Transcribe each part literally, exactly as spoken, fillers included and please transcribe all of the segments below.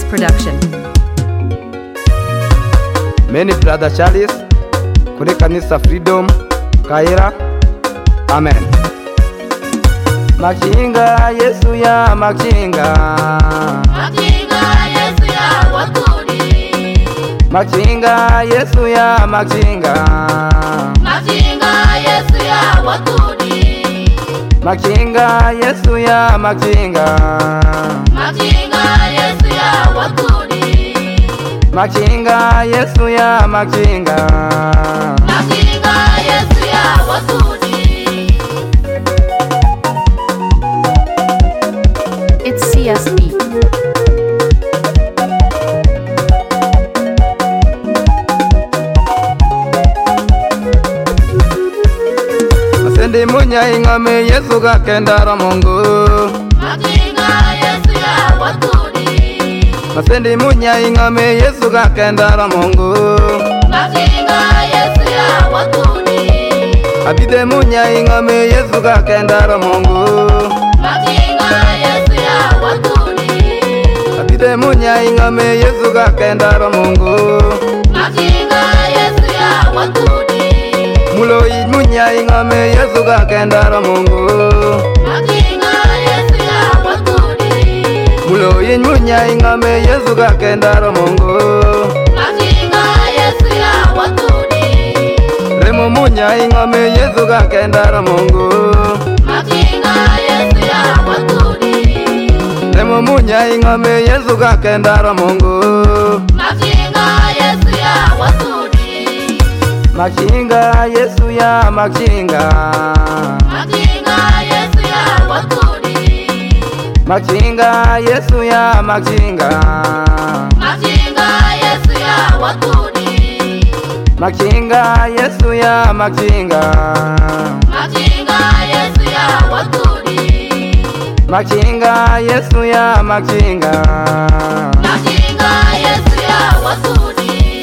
production. Many brother Charles kuri kanisa Freedom Kaira. Amen. Machinga Yesu ya machinga, Machinga Yesu ya watudi, Machinga Yesu ya machinga, Machinga Yesu ya watudi, Machinga Yesu ya machinga, Machinga Yesu ya watudi, Machinga Yesu ya machinga, Machinga Yesu ya watudi. It's C S E. Masendi munya ingame Yesu ka kendara Mungu, Machinga Yesu ya watudi, Masendi munya ingame Yesu ka kendara Mungu, Machinga Yesu ya watudi, Abide munya ingame Yesu ka kendara Mungu, Machinga Yesu ya watudi, Abide munya ingame Yesu ka kendara Mungu, Machinga Yesu ya watudi, Mulo munya ingame Yesu ka kendara Mungu, Machinga Yesu ya watudi, Mulo munya ingame Yesu ka kendara Mungu, Machinga Yesu ya watudi, Remo munya ingame Yesu ka kendara Mungu, Machinga Yesu ya watudi, Remo munya ingame Yesu ka kendara Mungu, Machinga Yesu ya watudi, Machinga Yesu ya machinga, Machinga Yesu ya watudi, Machinga Yesu ya machinga, Machinga Yesu ya watudi, Machinga Yesu ya machinga, Machinga Yesu ya watudi, Machinga Yesu ya machinga, Machinga Yesu ya watudi.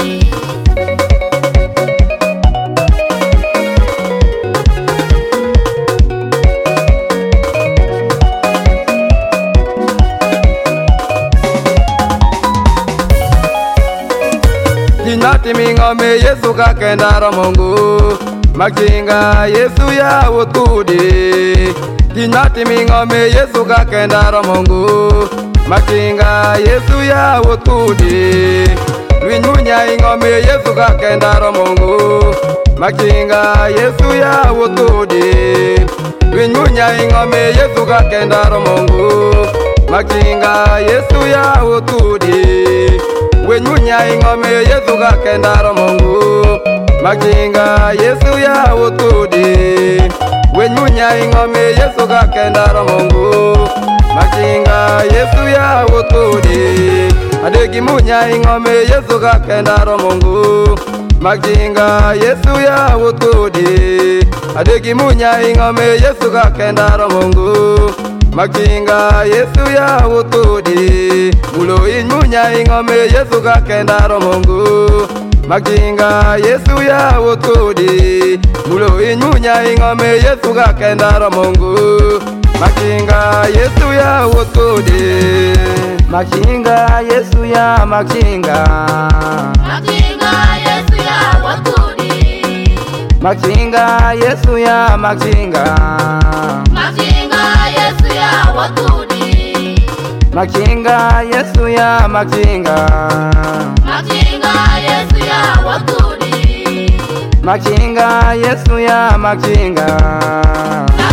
Jinati mingame Yesu ka kendara Mungu, Machinga Yesu ya utudi. Jinati mingame Yesu ka kendara Mungu, Machinga Yesu ya utudi. Winunya ingame Yesu ka kendara Mungu, Machinga Yesu ya utudi. Winunya ingame Yesu ka kendara Mungu, Machinga Yesu ya utudi. Wenyunya ingame Yesu ka kendara Mungu, Machinga Yesu ya utudi. Wenyunya ingame Yesu ka kendara Mungu, Machinga Yesu ya utudi. Adegi munya ingame Yesu ka kendara Mungu, Machinga Yesu ya utudi. Adegi munya ingame Yesu ka kendara Mungu, Machinga Yesu ya utudi. Mulo inyunya ingame Yesu ka kendara Mungu, Machinga Yesu ya utudi. Mulo inyunya ingame Yesu ka kendara Mungu, Machinga Yesu ya utudi. Machinga Yesu ya machinga, Machinga Yesu ya watudi, Machinga Yesu ya machinga, Machinga Yesu ya watudi, Machinga Yesu ya machinga, Machinga Yesu ya watudi, Machinga Yesu ya machinga,